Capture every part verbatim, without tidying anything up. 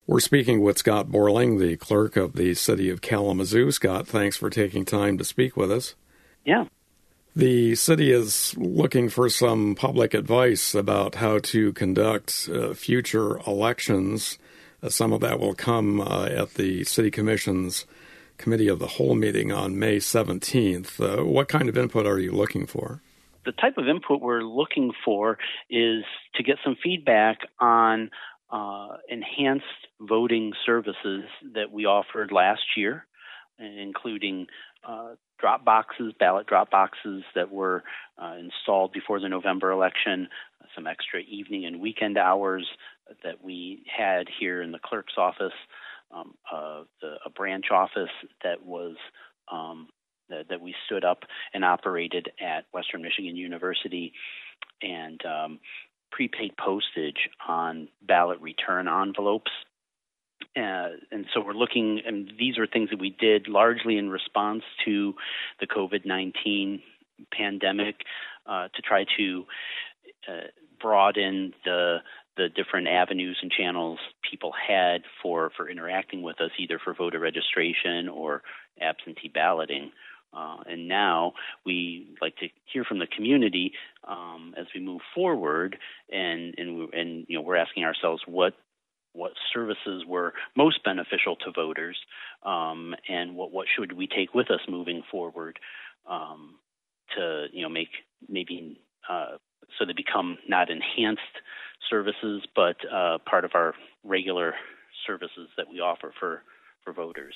We're speaking with Scott Borling, the clerk of the City of Kalamazoo. Scott, thanks for taking time to speak with us. Yeah. The city is looking for some public advice about how to conduct uh, future elections. Uh, some of that will come uh, at the City Commission's Committee of the Whole meeting on May seventeenth. Uh, what kind of input are you looking for? The type of input we're looking for is to get some feedback on uh, enhanced voting services that we offered last year, including uh, drop boxes, ballot drop boxes that were uh, installed before the November election, some extra evening and weekend hours that we had here in the clerk's office, um, uh, the, a branch office that was um, that, that we stood up and operated at Western Michigan University, and um, prepaid postage on ballot return envelopes. Uh, and so we're looking, and these are things that we did largely in response to the COVID nineteen pandemic uh, to try to uh, broaden the the different avenues and channels people had for, for interacting with us, either for voter registration or absentee balloting. Uh, and now we like to hear from the community um, as we move forward, and and and you know we're asking ourselves what what services were most beneficial to voters, um, and what what should we take with us moving forward um, to you know make maybe uh, so they become not enhanced services, but uh, part of our regular services that we offer for for voters.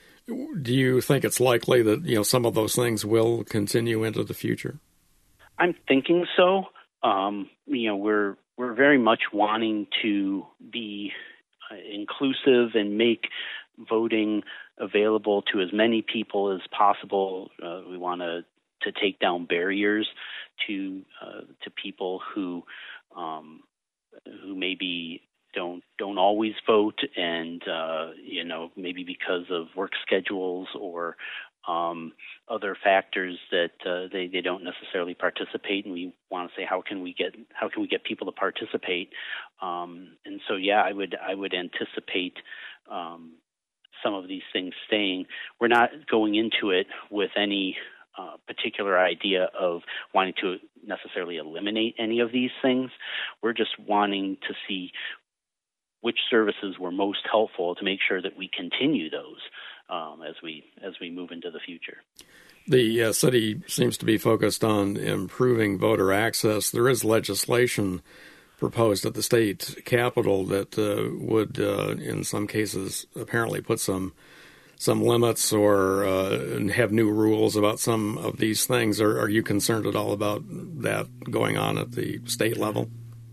Do you think it's likely that, you know, some of those things will continue into the future? I'm thinking so. Um, you know, we're we're very much wanting to be uh, inclusive and make voting available to as many people as possible. Uh, we want to to take down barriers to uh, to people who um, who maybe don't don't always vote, and uh, you know maybe because of work schedules or um, other factors that uh, they they don't necessarily participate. And we want to say how can we get how can we get people to participate? Um, and so yeah, I would I would anticipate um, some of these things staying. We're not going into it with any Uh, particular idea of wanting to necessarily eliminate any of these things. We're just wanting to see which services were most helpful to make sure that we continue those um, as we as we move into the future. The uh, city seems to be focused on improving voter access. There is legislation proposed at the state capitol that uh, would, uh, in some cases, apparently put some some limits or uh, have new rules about some of these things. Are, are you concerned at all about that going on at the state level?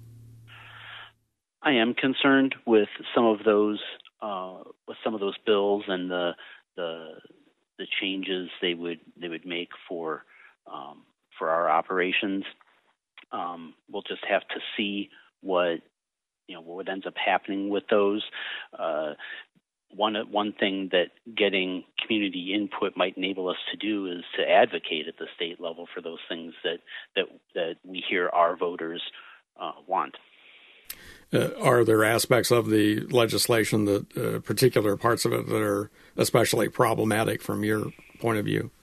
I am concerned with some of those uh, with some of those bills and the the the changes they would they would make for um, for our operations. Um, we'll just have to see what you know what ends up happening with those. Uh, One one thing that getting community input might enable us to do is to advocate at the state level for those things that that, that we hear our voters uh, want. Uh, are there aspects of the legislation that uh, particular parts of it that are especially problematic from your point of view?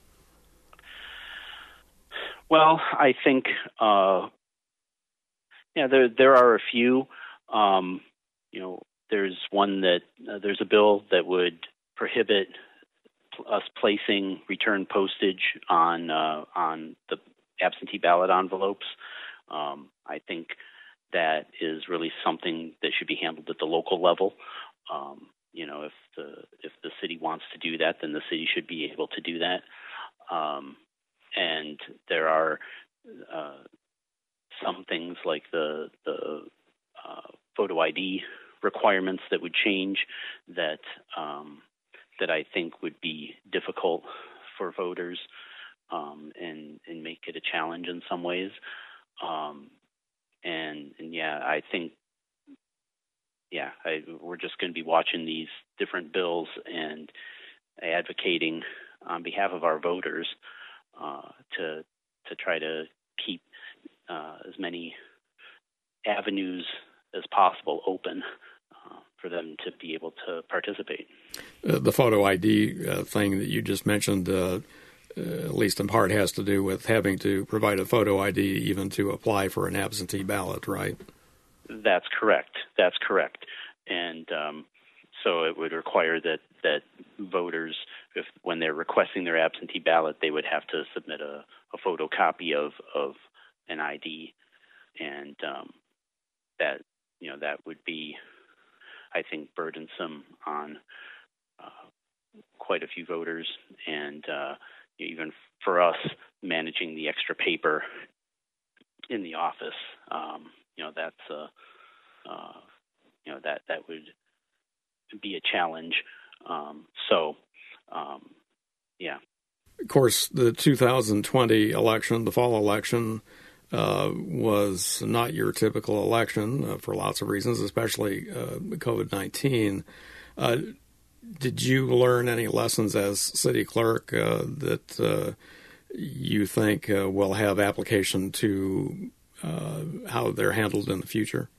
Well, I think uh, yeah, there there are a few. Um, you know. There's one that uh, there's a bill that would prohibit us placing return postage on uh, on the absentee ballot envelopes. Um, I think that is really something that should be handled at the local level. Um, you know, if the if the city wants to do that, then the city should be able to do that. Um, and there are uh, some things like the the uh, photo I D requirements that would change that um, that I think would be difficult for voters um, and and make it a challenge in some ways. Um, and, and yeah, I think yeah, I, we're just going to be watching these different bills and advocating on behalf of our voters uh, to to try to keep uh, as many avenues as possible open uh, for them to be able to participate. Uh, the photo I D uh, thing that you just mentioned, uh, uh, at least in part, has to do with having to provide a photo I D even to apply for an absentee ballot, right? That's correct. That's correct. And um, so it would require that, that voters, if when they're requesting their absentee ballot, they would have to submit a, a photocopy of, of an I D. And um, that, you know, that would be, I think, burdensome on uh, quite a few voters. And uh, even for us, managing the extra paper in the office, um, you know, that's uh, uh, you know that that would be a challenge. Um, so, um, yeah. Of course, the two thousand twenty election, the fall election, uh, was not your typical election uh, for lots of reasons, especially uh, COVID nineteen. Uh, did you learn any lessons as city clerk uh, that uh, you think uh, will have application to uh, how they're handled in the future?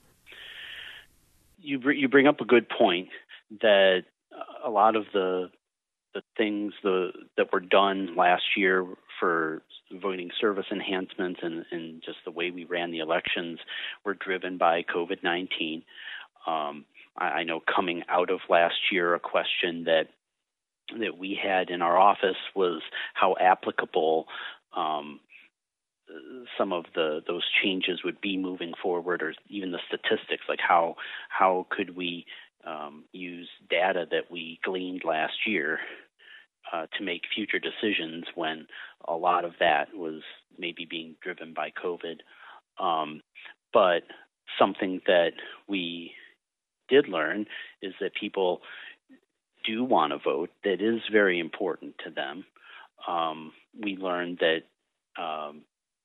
You br- you bring up a good point that a lot of the the things the that were done last year for voting service enhancements and, and just the way we ran the elections were driven by COVID nineteen. Um, I, I know coming out of last year, a question that that we had in our office was how applicable um, some of the those changes would be moving forward, or even the statistics, like how how could we um, use data that we gleaned last year uh, to make future decisions when a lot of that was maybe being driven by COVID. Um, but something that we did learn is that people do want to vote. That is very important to them. Um, we learned that um,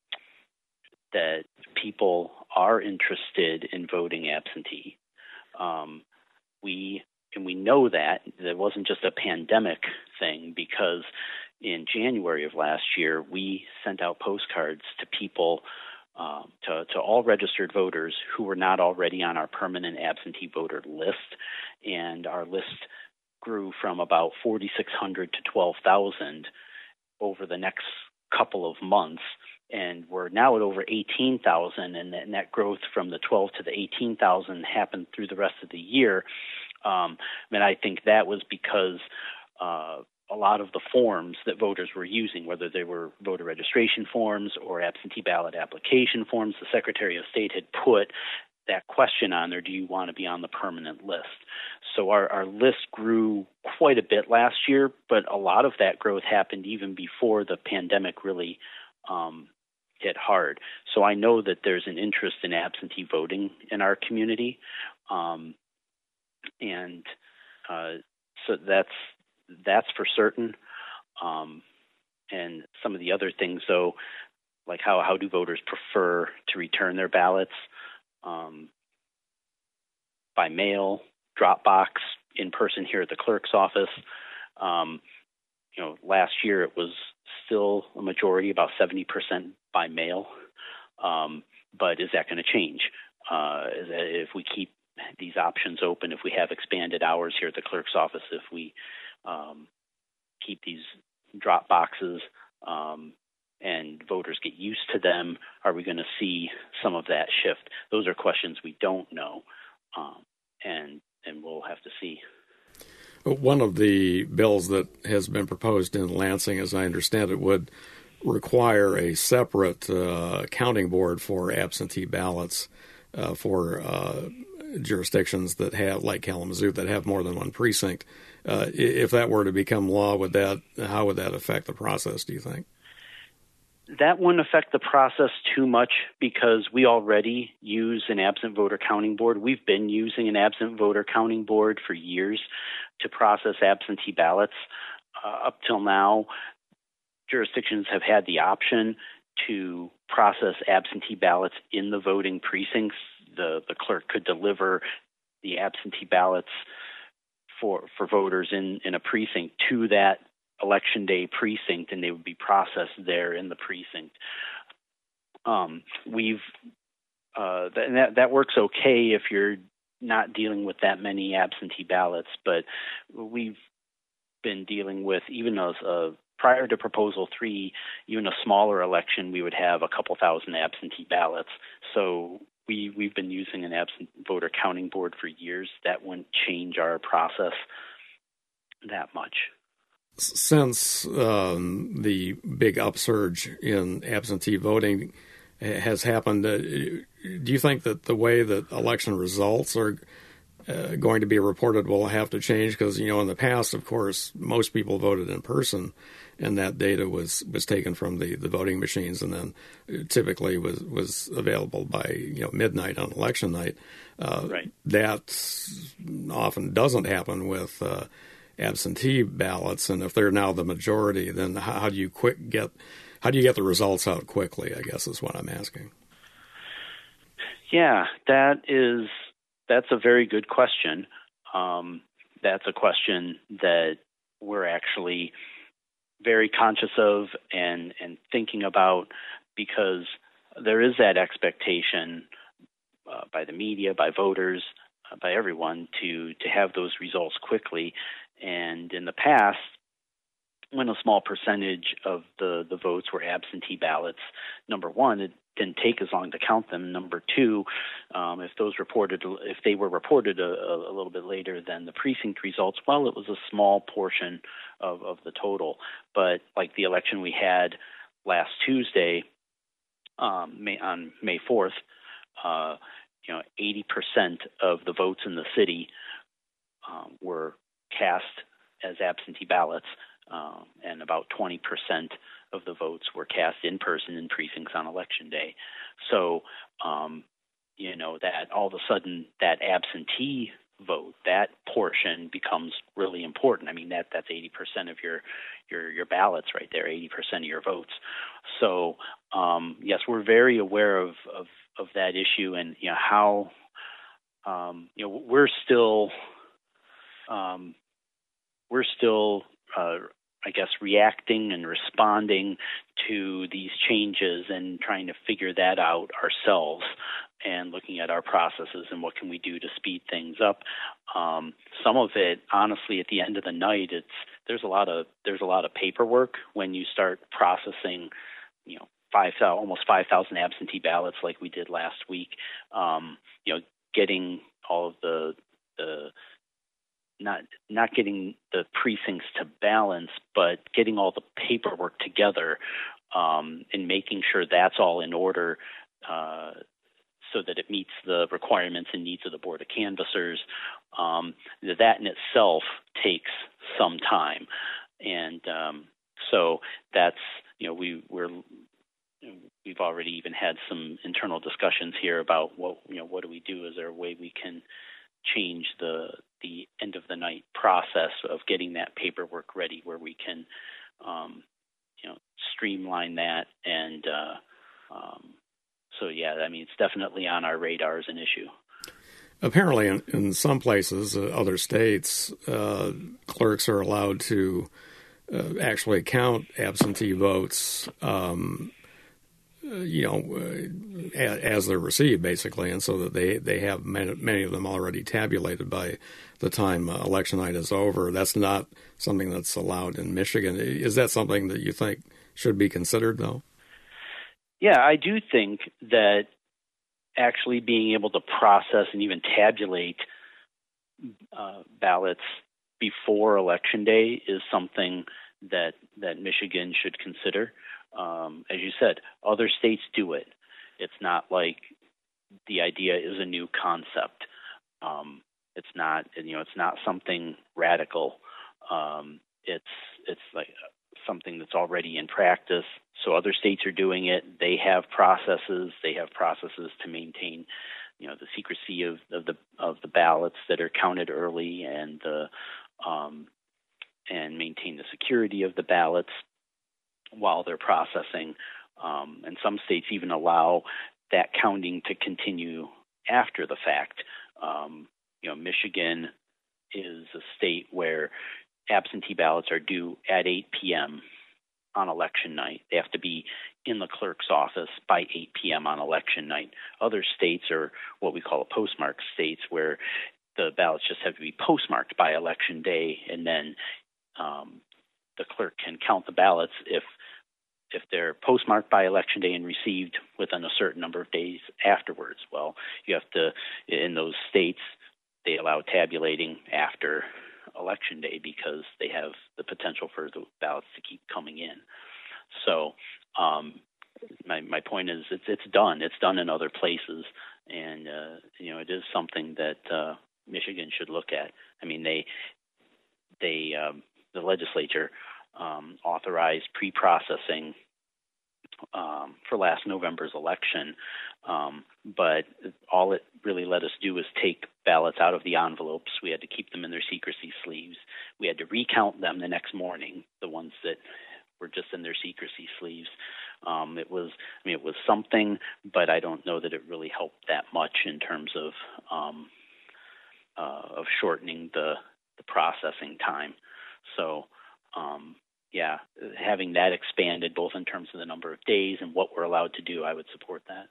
that people are interested in voting absentee. Um, we and we know that it wasn't just a pandemic thing, because in January of last year we sent out postcards to people, um, to, to all registered voters who were not already on our permanent absentee voter list, and our list grew from about forty-six hundred to twelve thousand over the next couple of months. And we're now at over eighteen thousand, and that net growth from the twelve to the eighteen thousand happened through the rest of the year. Um, and I think that was because uh, a lot of the forms that voters were using, whether they were voter registration forms or absentee ballot application forms, the Secretary of State had put that question on there: do you want to be on the permanent list? So our, our list grew quite a bit last year, but a lot of that growth happened even before the pandemic really um, hit hard. So I know that there's an interest in absentee voting in our community, um, and uh, so that's that's for certain. Um, and some of the other things, though, like how how do voters prefer to return their ballots? Um, by mail, drop box, in person here at the clerk's office. Um, you know, last year it was still a majority, about seventy percent by mail. Um, but is that going to change? Uh, if we keep these options open, if we have expanded hours here at the clerk's office, if we um, keep these drop boxes um, and voters get used to them, are we going to see some of that shift? Those are questions we don't know, um, and and we'll have to see. One of the bills that has been proposed in Lansing, as I understand it, would require a separate uh, counting board for absentee ballots uh, for uh, jurisdictions that have, like Kalamazoo, that have more than one precinct. Uh, if that were to become law, would that how would that affect the process, do you think? That wouldn't affect the process too much, because we already use an absent voter counting board. We've been using an absent voter counting board for years to process absentee ballots. Uh, up till now, jurisdictions have had the option to process absentee ballots in the voting precincts. The, the clerk could deliver the absentee ballots for, for voters in, in a precinct to that election day precinct, and they would be processed there in the precinct. Um, we've uh, th- that that works okay if you're not dealing with that many absentee ballots, but we've been dealing with, even as uh, prior to Proposal three, even a smaller election, we would have a couple thousand absentee ballots. So we, we've been using an absent voter counting board for years. That wouldn't change our process that much. Since um, the big upsurge in absentee voting has happened, uh, do you think that the way that election results are uh, going to be reported will have to change? Because, you know, in the past, of course, most people voted in person, and that data was, was taken from the, the voting machines and then typically was, was available by, you know, midnight on election night. Uh, right. That often doesn't happen with uh, absentee ballots, and if they're now the majority, then how, how do you quick get how do you get the results out quickly, I guess is what I'm asking. Yeah, that is that's a very good question. Um, that's a question that we're actually very conscious of and, and thinking about, because there is that expectation uh, by the media, by voters, uh, by everyone to, to have those results quickly. And in the past, when a small percentage of the, the votes were absentee ballots, number one, it didn't take as long to count them. Number two, um, if those reported, if they were reported a, a little bit later than the precinct results, well, it was a small portion of, of the total. But like the election we had last Tuesday, um, May, on May fourth, uh, you know, eighty percent of the votes in the city um, were cast as absentee ballots, um, and about twenty percent of the votes were cast in person in precincts on election day. So, um, you know, that all of a sudden that absentee vote, that portion becomes really important. I mean, that that's eighty percent of your your your ballots right there, eighty percent of your votes. So, um, yes, we're very aware of, of of that issue, and you know how um, you know we're still um, we're still uh, I guess reacting and responding to these changes and trying to figure that out ourselves, and looking at our processes and what can we do to speed things up. Um, some of it, honestly, at the end of the night, it's there's a lot of there's a lot of paperwork when you start processing, you know, five almost five thousand absentee ballots like we did last week. Um, you know, getting all of the the not not getting the precincts to balance, but getting all the paperwork together, um, and making sure that's all in order, uh, so that it meets the requirements and needs of the Board of Canvassers. Um, that in itself takes some time, and um, so that's you know we we're we've already even had some internal discussions here about what you know what do we do? Is there a way we can change the the end of the night process of getting that paperwork ready, where we can um, you know streamline that, and uh, um, so yeah, I mean it's definitely on our radar as an issue. Apparently, in, in some places, uh, other states, uh, clerks are allowed to uh, actually count absentee votes, um, uh, you know, uh, as they're received, basically, and so that they, they have many, many of them already tabulated by the time uh, election night is over. That's not something that's allowed in Michigan. Is that something that you think should be considered, though? Yeah, I do think that actually being able to process and even tabulate uh, ballots before Election Day is something that that Michigan should consider. Um, as you said, other states do it. It's not like the idea is a new concept. Um, it's not, you know, it's not something radical. Um, it's it's like something that's already in practice. So other states are doing it. They have processes. They have processes to maintain, you know, the secrecy of, of the of the ballots that are counted early, and the um, and maintain the security of the ballots while they're processing. Um, and some states even allow that counting to continue after the fact. Um, you know, Michigan is a state where absentee ballots are due at eight p.m. on election night. They have to be in the clerk's office by eight p.m. on election night. Other states are what we call a postmark states, where the ballots just have to be postmarked by election day, and then um, the clerk can count the ballots if if they're postmarked by election day and received within a certain number of days afterwards. Well, you have to, in those states, they allow tabulating after election day because they have the potential for the ballots to keep coming in. So um, my my point is it's it's done. It's done in other places, and uh, you know it is something that uh, Michigan should look at. I mean, they they um, the legislature um, authorized pre-processing um, for last November's election, um, but all it really let us do was take ballots out of the envelopes. We had to keep them in their secrecy sleeves. We had to recount them the next morning, the ones that were just in their secrecy sleeves. Um, it was, I mean, it was something, but I don't know that it really helped that much in terms of um, uh, of shortening the, the processing time. So, um, yeah, having that expanded both in terms of the number of days and what we're allowed to do, I would support that.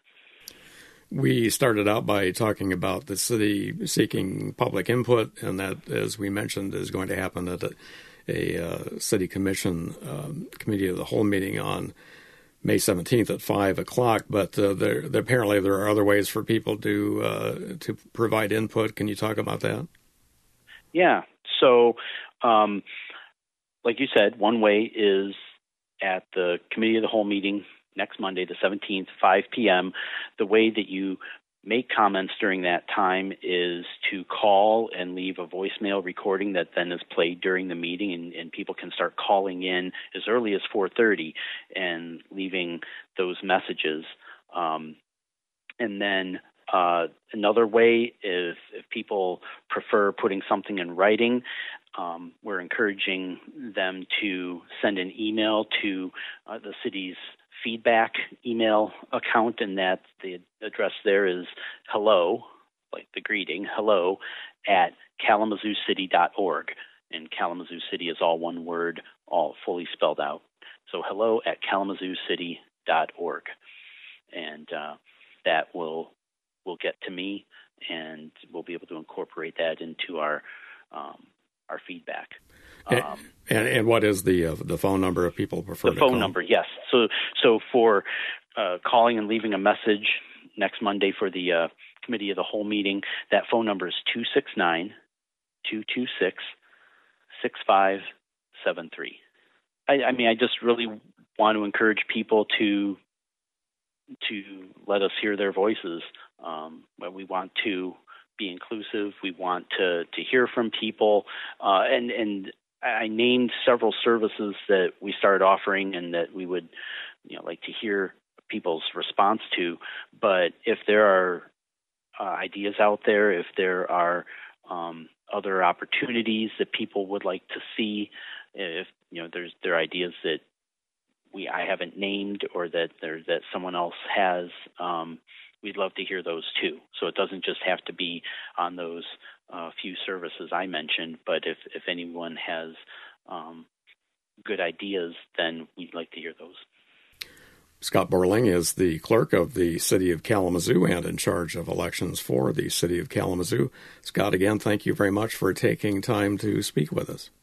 We started out by talking about the city seeking public input, and that, as we mentioned, is going to happen at a, a uh, city commission um, committee of the whole meeting on May seventeenth at five o'clock. But uh, there, there, apparently there are other ways for people to uh, to provide input. Can you talk about that? Yeah. So, um, like you said, one way is at the committee of the whole meeting next Monday, the seventeenth, five p.m. The way that you make comments during that time is to call and leave a voicemail recording that then is played during the meeting, and, and people can start calling in as early as four thirty and leaving those messages. Um, and then uh, another way is if people prefer putting something in writing, um, we're encouraging them to send an email to uh, the city's feedback email account, and that the address there is hello, like the greeting, hello at kalamazoo city dot org. And Kalamazoo City is all one word, all fully spelled out. So hello at kalamazoo city dot org. And uh, that will will get to me, and we'll be able to incorporate that into our um, our feedback. Um, and, and what is the uh, the phone number if people prefer the to phone call? number? Yes. So so for uh, calling and leaving a message next Monday for the uh, committee of the whole meeting, that phone number is two six nine, two two six, six five seven three. I, I mean, I just really want to encourage people to to let us hear their voices. Um, we want to be inclusive. We want to to hear from people, uh, and and. I named several services that we started offering and that we would, you know, like to hear people's response to. But if there are uh, ideas out there, if there are um, other opportunities that people would like to see, if you know, there's there are ideas that we I haven't named or that there that someone else has, um, we'd love to hear those too. So it doesn't just have to be on those uh, few services I mentioned, but if, if anyone has um, good ideas, then we'd like to hear those. Scott Borling is the clerk of the City of Kalamazoo and in charge of elections for the City of Kalamazoo. Scott, again, thank you very much for taking time to speak with us.